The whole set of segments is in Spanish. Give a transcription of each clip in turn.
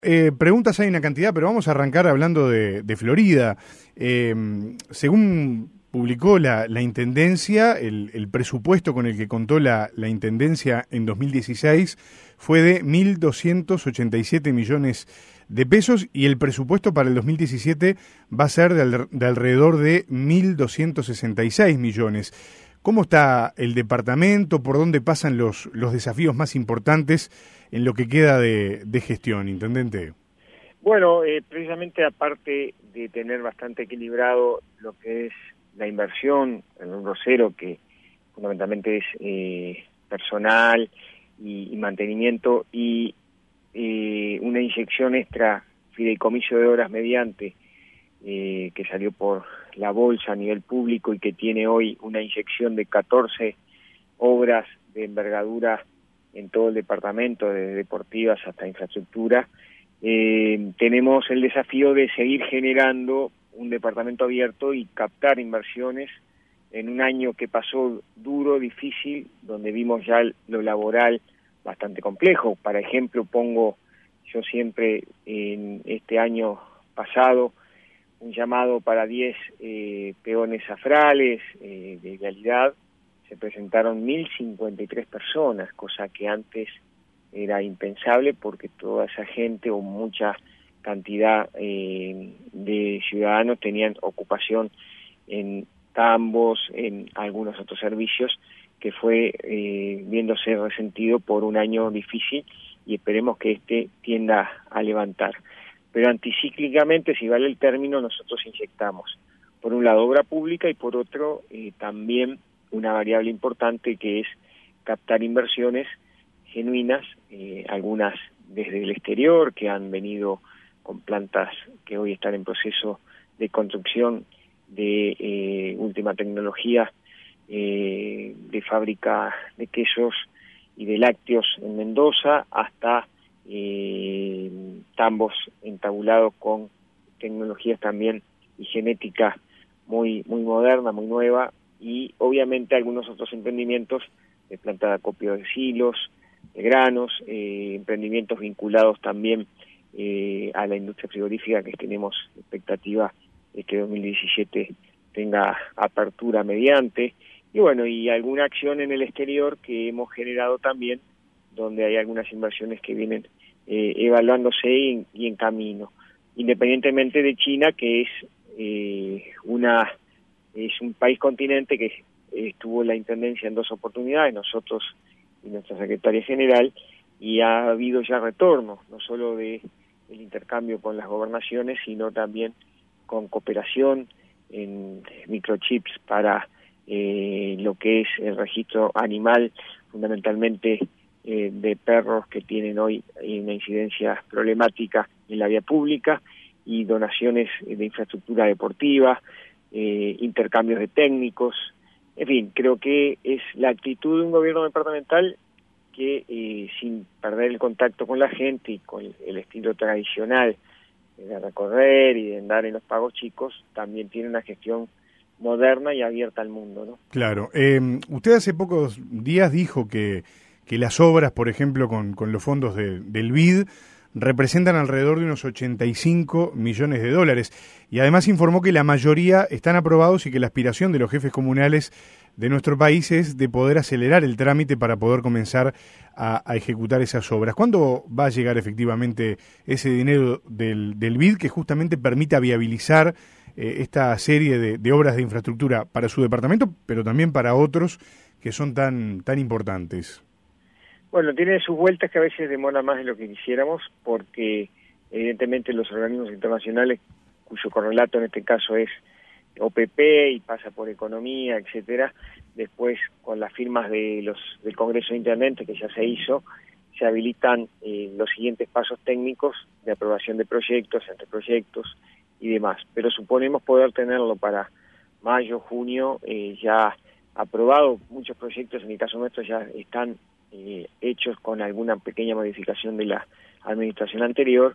Preguntas hay una cantidad, pero vamos a arrancar hablando de Florida. Según publicó la Intendencia, el presupuesto con el que contó la Intendencia en 2016 fue de 1.287 millones de pesos y el presupuesto para el 2017 va a ser de alrededor de 1.266 millones. ¿Cómo está el departamento? ¿Por dónde pasan los desafíos más importantes en lo que queda de gestión, intendente? Bueno, precisamente aparte de tener bastante equilibrado lo que es la inversión en un grosero, que fundamentalmente es personal y mantenimiento, y una inyección extra, fideicomiso de obras mediante, que salió por la bolsa a nivel público y que tiene hoy una inyección de 14 obras de envergadura en todo el departamento, desde deportivas hasta infraestructura. Tenemos el desafío de seguir generando un departamento abierto y captar inversiones en un año que pasó duro, difícil, donde vimos ya lo laboral bastante complejo. Por ejemplo, pongo yo siempre en este año pasado un llamado para 10 peones afrales de vialidad. Se presentaron 1.053 personas, cosa que antes era impensable porque toda esa gente o mucha cantidad de ciudadanos tenían ocupación en tambos, en algunos otros servicios, que fue viéndose resentido por un año difícil y esperemos que este tienda a levantar. Pero anticíclicamente, si vale el término, nosotros inyectamos, por un lado, obra pública y por otro, también una variable importante que es captar inversiones genuinas, algunas desde el exterior, que han venido con plantas que hoy están en proceso de construcción de última tecnología, de fábrica de quesos y de lácteos en Mendoza, hasta tambos entabulados con tecnologías también y genética muy moderna, muy nueva, y obviamente algunos otros emprendimientos de planta de acopio de silos, de granos, emprendimientos vinculados también a la industria frigorífica, que tenemos expectativa de que 2017 tenga apertura mediante, y bueno, y alguna acción en el exterior que hemos generado también, donde hay algunas inversiones que vienen evaluándose y en camino, independientemente de China, que es un país continente que estuvo la Intendencia en 2 oportunidades, nosotros y nuestra Secretaria General, y ha habido ya retorno, no solo del intercambio con las gobernaciones, sino también con cooperación en microchips para lo que es el registro animal, fundamentalmente de perros que tienen hoy una incidencia problemática en la vía pública, y donaciones de infraestructura deportiva, intercambios de técnicos. En fin, creo que es la actitud de un gobierno departamental que sin perder el contacto con la gente y con el estilo tradicional de recorrer y de andar en los pagos chicos, también tiene una gestión moderna y abierta al mundo, ¿no? Claro. Usted hace pocos días dijo que las obras, por ejemplo, con los fondos del BID, representan alrededor de unos 85 millones de dólares. Y además informó que la mayoría están aprobados y que la aspiración de los jefes comunales de nuestro país es de poder acelerar el trámite para poder comenzar a ejecutar esas obras. ¿Cuándo va a llegar efectivamente ese dinero del BID que justamente permita viabilizar esta serie de obras de infraestructura para su departamento, pero también para otros que son tan importantes? Bueno, tiene sus vueltas que a veces demora más de lo que quisiéramos, porque evidentemente los organismos internacionales, cuyo correlato en este caso es OPP y pasa por economía, etcétera, después con las firmas del Congreso de Intendentes, que ya se hizo, se habilitan los siguientes pasos técnicos de aprobación de proyectos, anteproyectos y demás. Pero suponemos poder tenerlo para mayo, junio, ya aprobado. Muchos proyectos, en el caso nuestro, ya están hechos con alguna pequeña modificación de la administración anterior,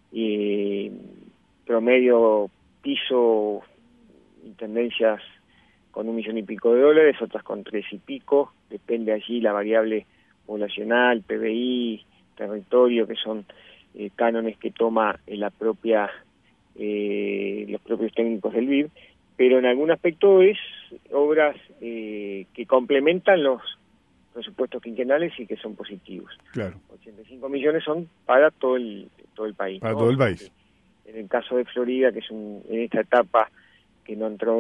promedio piso, intendencias con $1 millón y pico, otras con 3 y pico, depende allí la variable poblacional, PBI, territorio, que son cánones que toma la propia los propios técnicos del BID, pero en algún aspecto es obras que complementan los presupuestos quinquenales y que son positivos. Claro. 85 millones son para todo el país. Para ¿no? todo el país. En el caso de Florida, que es en esta etapa que no entró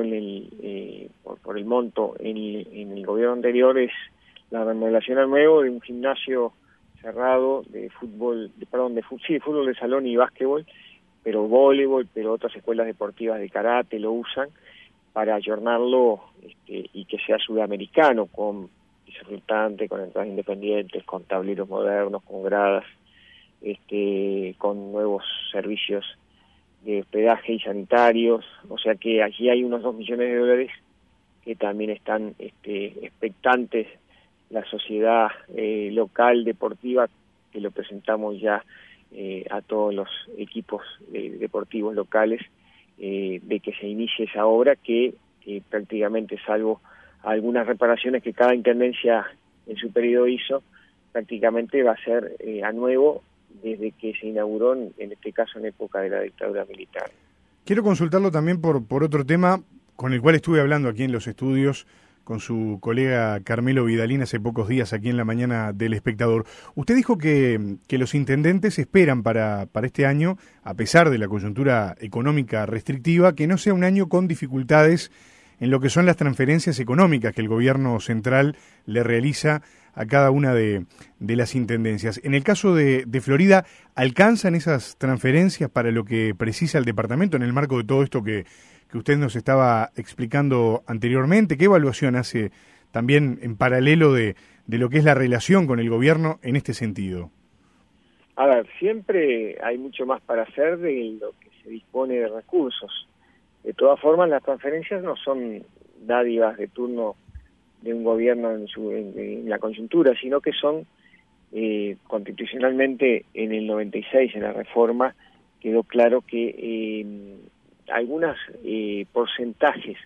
por el monto en el gobierno anterior, es la remodelación al nuevo de un gimnasio cerrado de fútbol de salón y básquetbol, pero voleibol, pero otras escuelas deportivas de karate lo usan para ayornarlo y que sea sudamericano, con piso flotante, con entradas independientes, con tableros modernos, con gradas, con nuevos servicios de hospedaje y sanitarios. O sea que allí hay unos 2 millones de dólares que también están expectantes la sociedad local deportiva, que lo presentamos ya a todos los equipos deportivos locales, de que se inicie esa obra que prácticamente, salvo algunas reparaciones que cada intendencia en su periodo hizo, prácticamente va a ser a nuevo desde que se inauguró, en este caso en época de la dictadura militar. Quiero consultarlo también por otro tema con el cual estuve hablando aquí en los estudios con su colega Carmelo Vidalín hace pocos días aquí en la mañana del Espectador. Usted dijo que los intendentes esperan para este año, a pesar de la coyuntura económica restrictiva, que no sea un año con dificultades en lo que son las transferencias económicas que el gobierno central le realiza a cada una de las intendencias. En el caso de Florida, ¿alcanzan esas transferencias para lo que precisa el departamento en el marco de todo esto que usted nos estaba explicando anteriormente? ¿Qué evaluación hace también en paralelo de lo que es la relación con el gobierno en este sentido? A ver, siempre hay mucho más para hacer de lo que se dispone de recursos. De todas formas, las transferencias no son dádivas de turno de un gobierno en la coyuntura, sino que son constitucionalmente en el 96, en la reforma, quedó claro que algunos porcentajes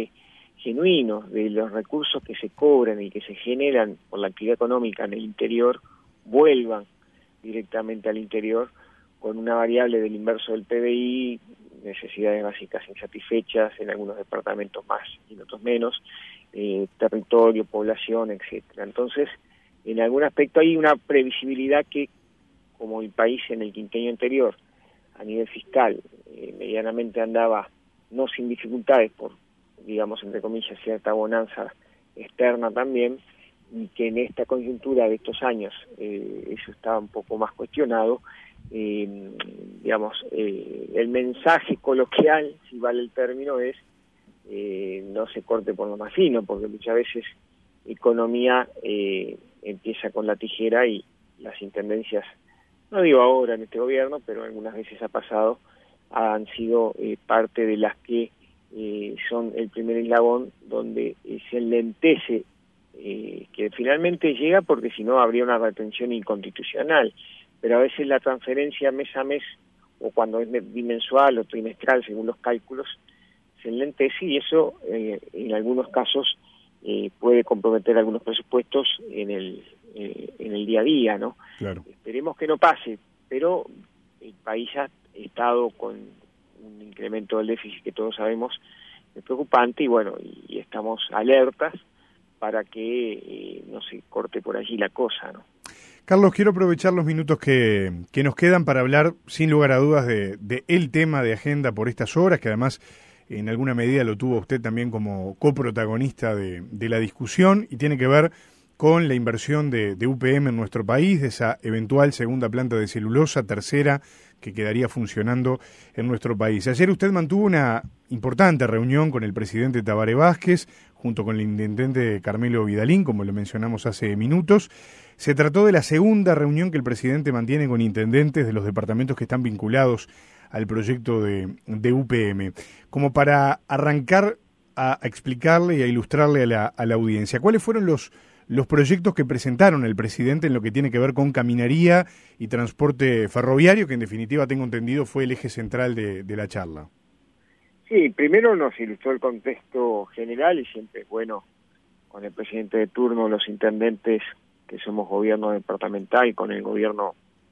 genuinos de los recursos que se cobran y que se generan por la actividad económica en el interior vuelvan directamente al interior, con una variable del inverso del PBI, necesidades básicas insatisfechas en algunos departamentos más y en otros menos, territorio, población, etcétera. Entonces, en algún aspecto hay una previsibilidad que, como el país en el quinquenio anterior, a nivel fiscal, medianamente andaba no sin dificultades por, digamos, entre comillas, cierta bonanza externa también, y que en esta coyuntura de estos años eso estaba un poco más cuestionado. Digamos, el mensaje coloquial, si vale el término, es no se corte por lo más fino, porque muchas veces economía empieza con la tijera y las intendencias, no digo ahora en este gobierno, pero algunas veces ha pasado, han sido parte de las que son el primer eslabón donde se enlentece, que finalmente llega porque si no habría una retención inconstitucional, pero a veces la transferencia mes a mes, o cuando es bimensual o trimestral según los cálculos, se enlentece, y eso en algunos casos puede comprometer algunos presupuestos en el día a día, ¿no? Claro. Esperemos que no pase, pero el país ha estado con un incremento del déficit que todos sabemos es preocupante, y bueno, y estamos alertas para que no se corte por allí la cosa, ¿no? Carlos, quiero aprovechar los minutos que nos quedan para hablar, sin lugar a dudas, de el tema de agenda por estas horas, que además en alguna medida lo tuvo usted también como coprotagonista de la discusión, y tiene que ver con la inversión de UPM en nuestro país, de esa eventual segunda planta de celulosa, tercera, que quedaría funcionando en nuestro país. Ayer usted mantuvo una importante reunión con el presidente Tabaré Vázquez, junto con el intendente Carmelo Vidalín, como lo mencionamos hace minutos. Se trató de la segunda reunión que el presidente mantiene con intendentes de los departamentos que están vinculados al proyecto de UPM. Como para arrancar a explicarle y a ilustrarle a la audiencia, ¿cuáles fueron los proyectos que presentaron el presidente en lo que tiene que ver con caminaría y transporte ferroviario, que en definitiva, tengo entendido, fue el eje central de la charla? Sí, primero nos ilustró el contexto general, y siempre es bueno con el presidente de turno, los intendentes que somos gobierno departamental, con el gobierno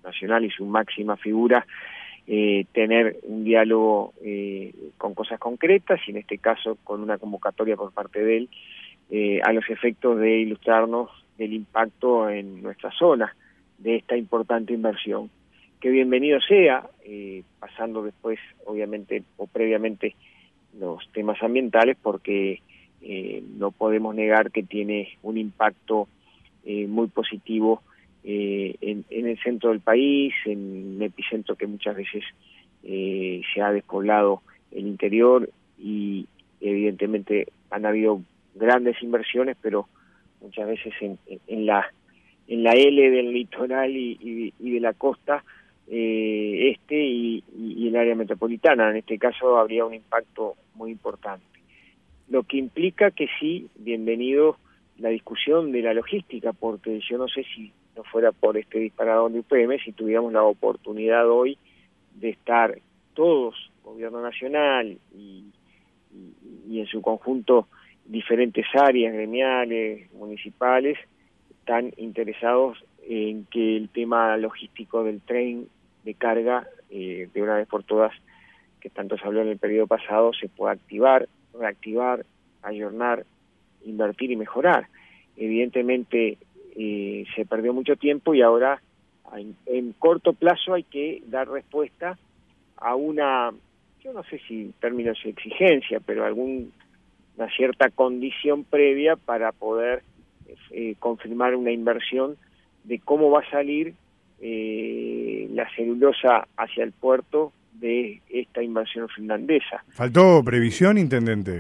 nacional y su máxima figura, tener un diálogo con cosas concretas, y en este caso con una convocatoria por parte de él, a los efectos de ilustrarnos del impacto en nuestra zona de esta importante inversión. Que bienvenido sea, pasando después, obviamente, o previamente, los temas ambientales, porque no podemos negar que tiene un impacto muy positivo en el centro del país, en un epicentro que muchas veces se ha despoblado el interior, y evidentemente han habido grandes inversiones, pero muchas veces en la L del litoral y de la costa y el área metropolitana. En este caso habría un impacto muy importante. Lo que implica que sí, bienvenido la discusión de la logística, porque yo no sé si no fuera por este disparador de UPM, si tuviéramos la oportunidad hoy de estar todos, gobierno nacional y en su conjunto diferentes áreas gremiales, municipales, tan interesados en que el tema logístico del tren de carga, de una vez por todas, que tanto se habló en el periodo pasado, se pueda activar, reactivar, ayornar, invertir y mejorar. Evidentemente se perdió mucho tiempo, y ahora en corto plazo hay que dar respuesta a una, yo no sé si términos de exigencia, pero una cierta condición previa para poder confirmar una inversión de cómo va a salir la celulosa hacia el puerto de esta inversión finlandesa. ¿Faltó previsión, intendente?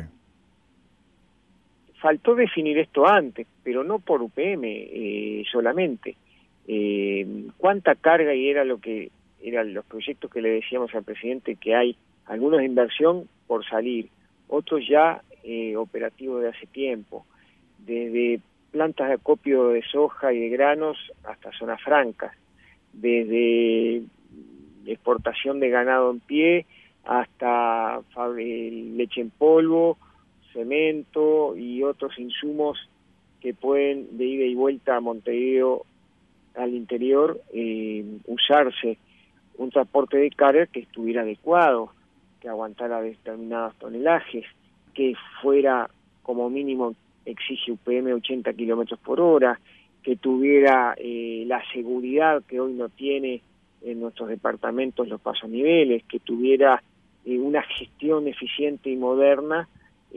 Faltó definir esto antes, pero no por UPM solamente. ¿Cuánta carga? Y era lo que eran los proyectos que le decíamos al presidente, que hay algunos de inversión por salir, otros ya operativos de hace tiempo, desde plantas de acopio de soja y de granos hasta zonas francas, desde exportación de ganado en pie hasta leche en polvo, cemento y otros insumos que pueden, de ida y vuelta a Montevideo al interior, usarse un transporte de carga que estuviera adecuado, que aguantara determinados tonelajes, que fuera como mínimo, exige UPM 80 kilómetros por hora, que tuviera la seguridad que hoy no tiene en nuestros departamentos los pasoniveles, que tuviera una gestión eficiente y moderna,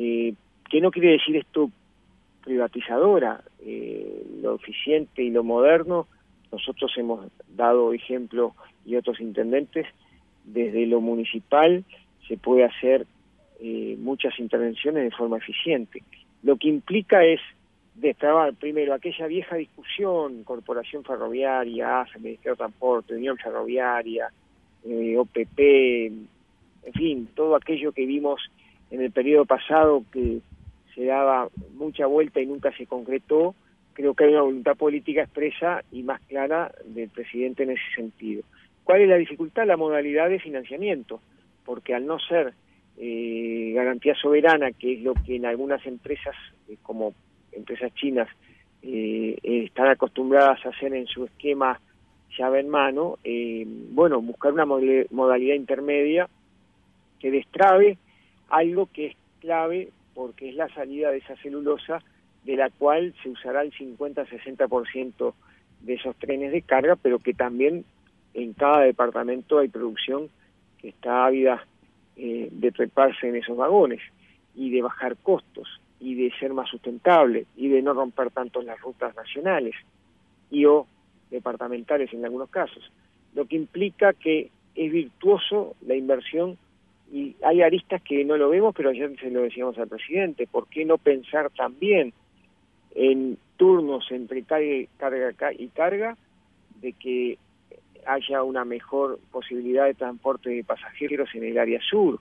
que no quiere decir esto privatizadora. Lo eficiente y lo moderno, nosotros hemos dado ejemplo, y otros intendentes, desde lo municipal se puede hacer muchas intervenciones de forma eficiente. Lo que implica es destrabar primero aquella vieja discusión, Corporación Ferroviaria, AFE, Ministerio de Transporte, Unión Ferroviaria, OPP, en fin, todo aquello que vimos en el periodo pasado, que se daba mucha vuelta y nunca se concretó. Creo que hay una voluntad política expresa y más clara del presidente en ese sentido. ¿Cuál es la dificultad? La modalidad de financiamiento, porque al no ser garantía soberana, que es lo que en algunas empresas, como empresas chinas, están acostumbradas a hacer en su esquema llave en mano, buscar una modalidad intermedia que destrabe algo que es clave, porque es la salida de esa celulosa, de la cual se usará el 50-60% de esos trenes de carga, pero que también en cada departamento hay producción que está ávida de treparse en esos vagones y de bajar costos y de ser más sustentable y de no romper tanto las rutas nacionales o departamentales en algunos casos, lo que implica que es virtuoso la inversión. Y hay aristas que no lo vemos, pero ayer se lo decíamos al presidente. ¿Por qué no pensar también en turnos entre carga y carga, de que haya una mejor posibilidad de transporte de pasajeros en el área sur,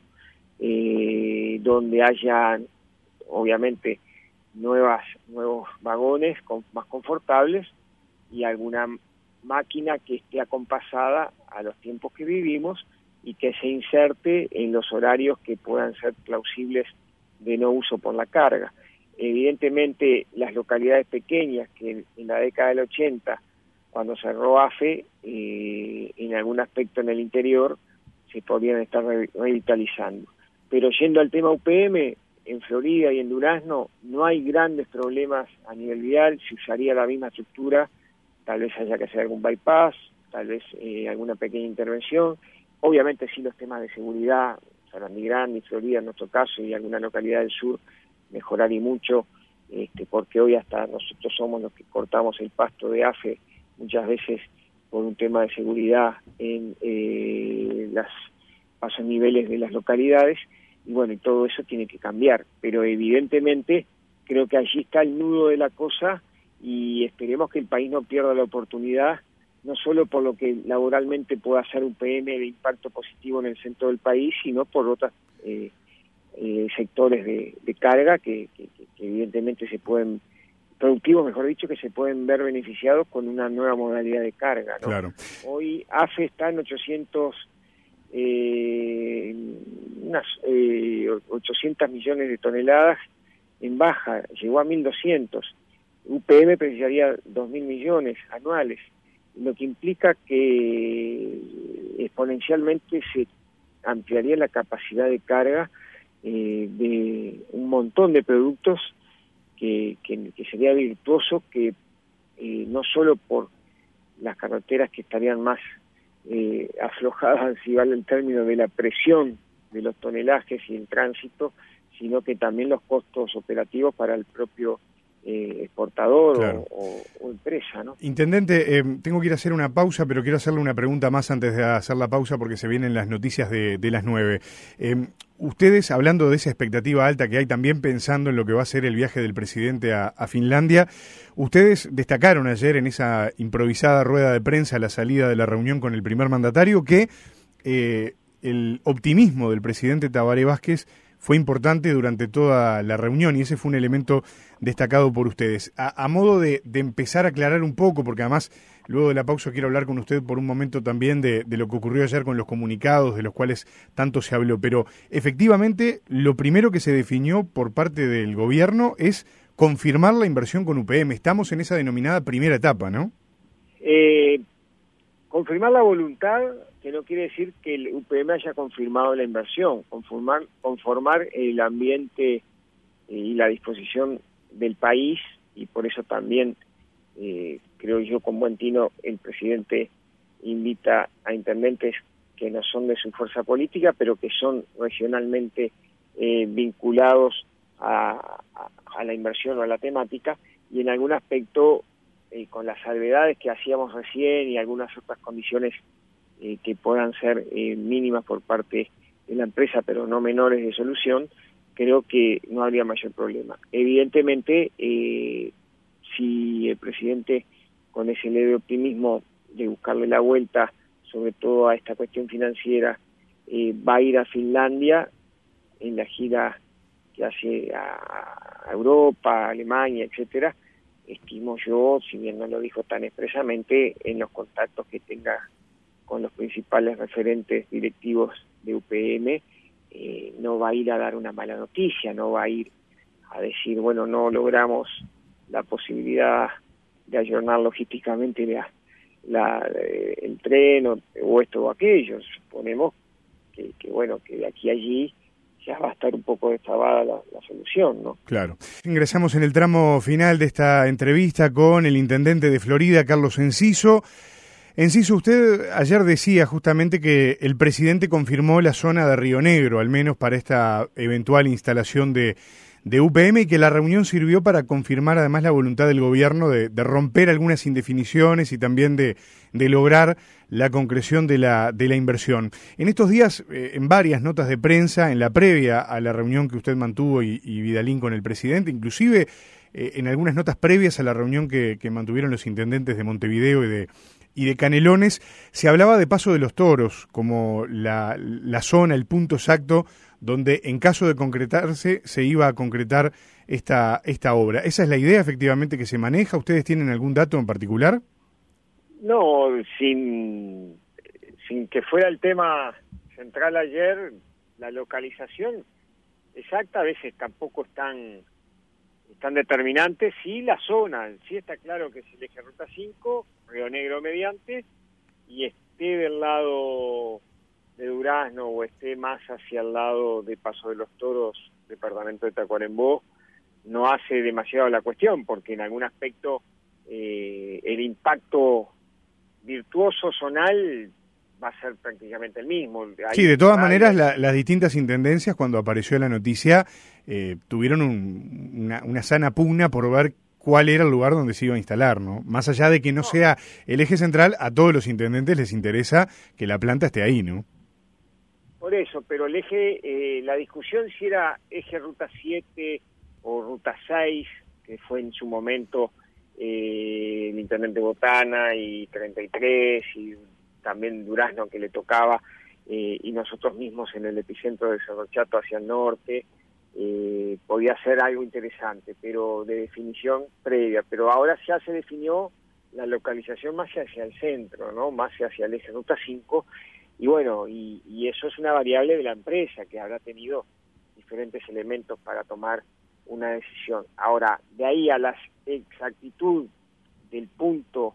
donde haya, obviamente, nuevos vagones más confortables y alguna máquina que esté acompasada a los tiempos que vivimos y que se inserte en los horarios que puedan ser plausibles de no uso por la carga. Evidentemente, las localidades pequeñas que en la década del 80 cuando cerró AFE, en algún aspecto en el interior se podrían estar revitalizando. Pero yendo al tema UPM, en Florida y en Durazno no hay grandes problemas a nivel vial, se usaría la misma estructura, tal vez haya que hacer algún bypass, tal vez alguna pequeña intervención. Obviamente sí, los temas de seguridad, Sarandí Grande y Florida en nuestro caso, y alguna localidad del sur, mejorar y mucho, porque hoy hasta nosotros somos los que cortamos el pasto de AFE, muchas veces por un tema de seguridad en las pasos niveles de las localidades, y bueno, y todo eso tiene que cambiar, pero evidentemente creo que allí está el nudo de la cosa, y esperemos que el país no pierda la oportunidad, no solo por lo que laboralmente pueda hacer un PM de impacto positivo en el centro del país, sino por otros sectores de carga que evidentemente se pueden, productivos mejor dicho, que se pueden ver beneficiados con una nueva modalidad de carga, ¿no? Claro. Hoy AFE está en 800 millones de toneladas en baja, llegó a 1.200. UPM precisaría 2.000 millones anuales, lo que implica que exponencialmente se ampliaría la capacidad de carga de un montón de productos que sería virtuoso que no solo por las carreteras que estarían más aflojadas, si vale el término, de la presión de los tonelajes y el tránsito, sino que también los costos operativos para el propio exportador, claro, o empresa, ¿no? Intendente, tengo que ir a hacer una pausa, pero quiero hacerle una pregunta más antes de hacer la pausa porque se vienen las noticias de las 9. Ustedes, hablando de esa expectativa alta que hay, también pensando en lo que va a ser el viaje del presidente a Finlandia, ustedes destacaron ayer en esa improvisada rueda de prensa a la salida de la reunión con el primer mandatario que el optimismo del presidente Tabaré Vázquez fue importante durante toda la reunión y ese fue un elemento destacado por ustedes. A modo de empezar a aclarar un poco, porque además luego de la pausa quiero hablar con usted por un momento también de lo que ocurrió ayer con los comunicados, de los cuales tanto se habló, pero efectivamente lo primero que se definió por parte del gobierno es confirmar la inversión con UPM. Estamos en esa denominada primera etapa, ¿no? Confirmar la voluntad, que no quiere decir que el UPM haya confirmado la inversión, conformar el ambiente y la disposición del país, y por eso también, creo yo, con buen tino, el presidente invita a intendentes que no son de su fuerza política, pero que son regionalmente vinculados a la inversión o a la temática, y en algún aspecto, con las salvedades que hacíamos recién y algunas otras condiciones que puedan ser mínimas por parte de la empresa, pero no menores de solución, creo que no habría mayor problema. Evidentemente, si el presidente, con ese leve optimismo de buscarle la vuelta, sobre todo a esta cuestión financiera, va a ir a Finlandia en la gira que hace a Europa, a Alemania, etcétera, estimo yo, si bien no lo dijo tan expresamente, en los contactos que tenga con los principales referentes directivos de UPM, no va a ir a dar una mala noticia, no va a ir a decir, bueno, no logramos la posibilidad de ayornar logísticamente el tren o esto o aquello. Suponemos que bueno, que de aquí a allí ya va a estar un poco destrabada la solución, ¿no? Claro. Ingresamos en el tramo final de esta entrevista con el intendente de Florida, Carlos Enciso. Enciso, usted ayer decía justamente que el presidente confirmó la zona de Río Negro, al menos para esta eventual instalación de UPM, y que la reunión sirvió para confirmar además la voluntad del gobierno de romper algunas indefiniciones y también de lograr la concreción de la inversión. En estos días, en varias notas de prensa, en la previa a la reunión que usted mantuvo y Vidalín con el presidente, inclusive en algunas notas previas a la reunión que mantuvieron los intendentes de Montevideo y de Canelones, se hablaba de Paso de los Toros como la zona, el punto exacto donde en caso de concretarse se iba a concretar esta obra. ¿Esa es la idea efectivamente que se maneja? ¿Ustedes tienen algún dato en particular? No, sin que fuera el tema central ayer, la localización exacta a veces tampoco es tan están determinantes. Sí, la zona, sí está claro que es el eje Ruta 5, Río Negro mediante, y esté del lado de Durazno o esté más hacia el lado de Paso de los Toros, departamento de Tacuarembó, no hace demasiado la cuestión, porque en algún aspecto el impacto virtuoso zonal va a ser prácticamente el mismo. Sí, de todas maneras, las distintas intendencias, cuando apareció la noticia, tuvieron una sana pugna por ver cuál era el lugar donde se iba a instalar, ¿no? Más allá de que no sea el eje central, a todos los intendentes les interesa que la planta esté ahí, ¿no? Por eso, pero el eje, la discusión si era eje Ruta 7 o Ruta 6, que fue en su momento el intendente Botana y 33, y también Durazno que le tocaba, y nosotros mismos en el epicentro de Cerro Chato hacia el norte, podía ser algo interesante, pero de definición previa. Pero ahora ya se definió la localización más hacia el centro, ¿no? Más hacia el eje Ruta 5, y bueno, y eso es una variable de la empresa que habrá tenido diferentes elementos para tomar una decisión. Ahora, de ahí a la exactitud del punto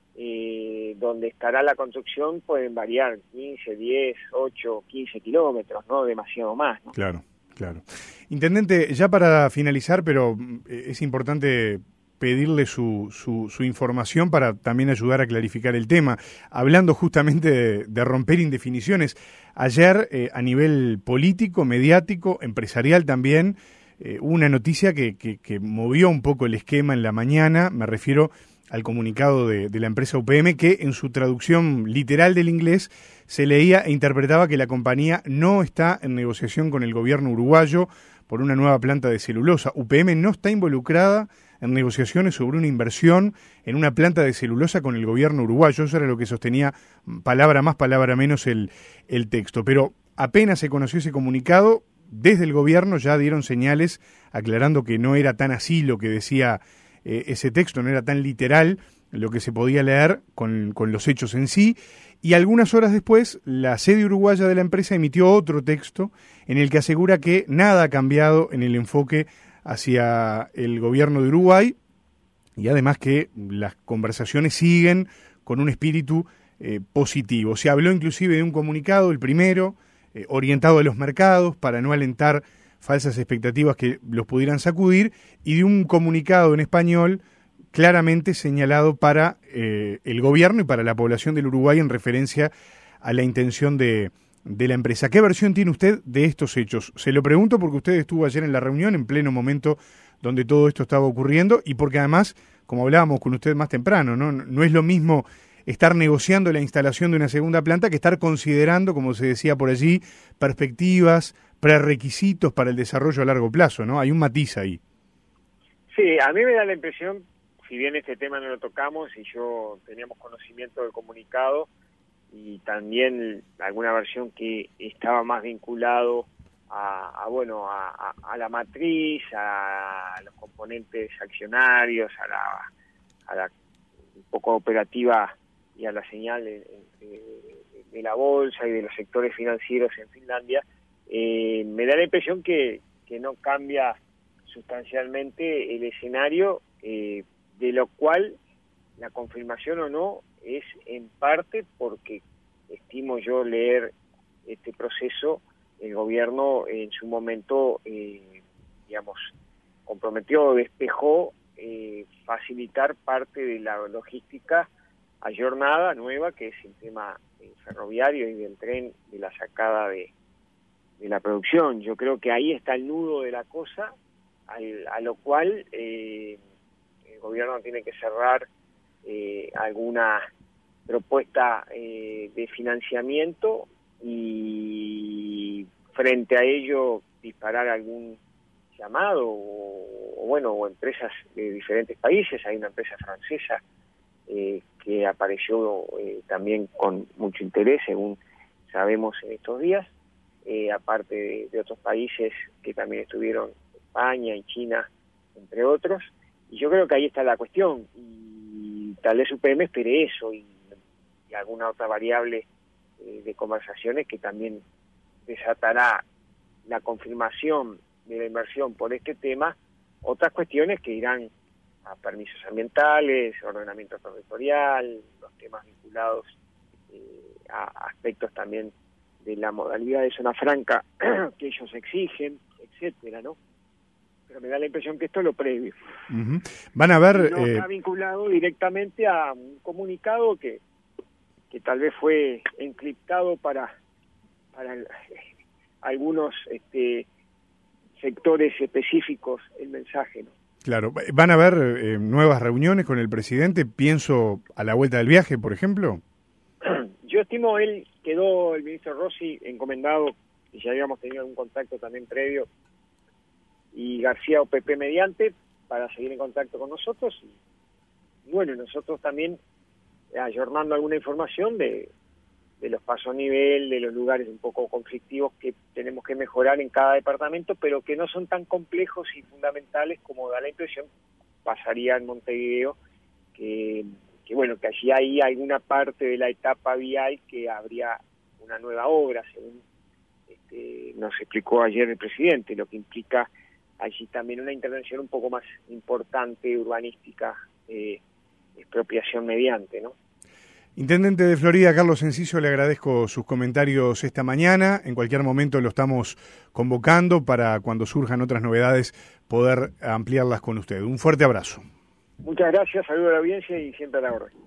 donde estará la construcción pueden variar 15, 10, 8, 15 kilómetros, no demasiado más, ¿no? Claro, claro. Intendente, ya para finalizar, pero es importante pedirle su información para también ayudar a clarificar el tema. Hablando justamente de romper indefiniciones, ayer a nivel político, mediático, empresarial también, hubo una noticia que movió un poco el esquema en la mañana, me refiero al comunicado de la empresa UPM, que en su traducción literal del inglés se leía e interpretaba que la compañía no está en negociación con el gobierno uruguayo por una nueva planta de celulosa. UPM no está involucrada en negociaciones sobre una inversión en una planta de celulosa con el gobierno uruguayo. Eso era lo que sostenía, palabra más, palabra menos, el texto. Pero apenas se conoció ese comunicado, desde el gobierno ya dieron señales aclarando que no era tan así lo que decía ese texto, no era tan literal lo que se podía leer con los hechos en sí, y algunas horas después la sede uruguaya de la empresa emitió otro texto en el que asegura que nada ha cambiado en el enfoque hacia el gobierno de Uruguay, y además que las conversaciones siguen con un espíritu positivo. Se habló inclusive de un comunicado, el primero, orientado a los mercados para no alentar falsas expectativas que los pudieran sacudir, y de un comunicado en español claramente señalado para el gobierno y para la población del Uruguay en referencia a la intención de la empresa. ¿Qué versión tiene usted de estos hechos? Se lo pregunto porque usted estuvo ayer en la reunión, en pleno momento donde todo esto estaba ocurriendo, y porque además, como hablábamos con usted más temprano, no es lo mismo estar negociando la instalación de una segunda planta que estar considerando, como se decía por allí, perspectivas, prerequisitos para el desarrollo a largo plazo, ¿no? Hay un matiz ahí. Sí, a mí me da la impresión, si bien este tema no lo tocamos y yo teníamos conocimiento del comunicado y también alguna versión que estaba más vinculado a la matriz, a los componentes accionarios, a la un poco operativa y a la señal de la bolsa y de los sectores financieros en Finlandia, me da la impresión que no cambia sustancialmente el escenario, de lo cual la confirmación o no es en parte porque estimo yo leer este proceso, el gobierno en su momento, comprometió, despejó facilitar parte de la logística ayornada, nueva, que es el tema ferroviario y del tren, de la sacada de la producción. Yo creo que ahí está el nudo de la cosa, a lo cual el gobierno tiene que cerrar alguna propuesta de financiamiento y frente a ello disparar algún llamado o empresas de diferentes países. Hay una empresa francesa que apareció también con mucho interés, según sabemos en estos días, aparte de otros países que también estuvieron, España y China, entre otros, y yo creo que ahí está la cuestión, y tal vez UPM espere eso y alguna otra variable de conversaciones que también desatará la confirmación de la inversión por este tema otras cuestiones que irán a permisos ambientales, ordenamiento territorial, los temas vinculados a aspectos también de la modalidad de zona franca que ellos exigen, etcétera, ¿no? Pero me da la impresión que esto es lo previo. Uh-huh. Van a ver... No está vinculado directamente a un comunicado que tal vez fue encriptado para algunos sectores específicos el mensaje, ¿no? Claro, ¿van a haber nuevas reuniones con el presidente? Pienso a la vuelta del viaje, por ejemplo. Yo estimo, el ministro Rossi encomendado, y ya habíamos tenido algún contacto también previo, y García OPP mediante, para seguir en contacto con nosotros, y bueno, nosotros también ayornando alguna información de los pasos a nivel, de los lugares un poco conflictivos que tenemos que mejorar en cada departamento, pero que no son tan complejos y fundamentales como da la impresión pasaría en Montevideo, que bueno, que allí hay alguna parte de la etapa vial que habría una nueva obra, según nos explicó ayer el presidente, lo que implica allí también una intervención un poco más importante, urbanística, expropiación mediante, ¿no? Intendente de Florida, Carlos Enciso, le agradezco sus comentarios esta mañana. En cualquier momento lo estamos convocando para cuando surjan otras novedades poder ampliarlas con usted. Un fuerte abrazo. Muchas gracias, saludo a la audiencia y siempre a la orden.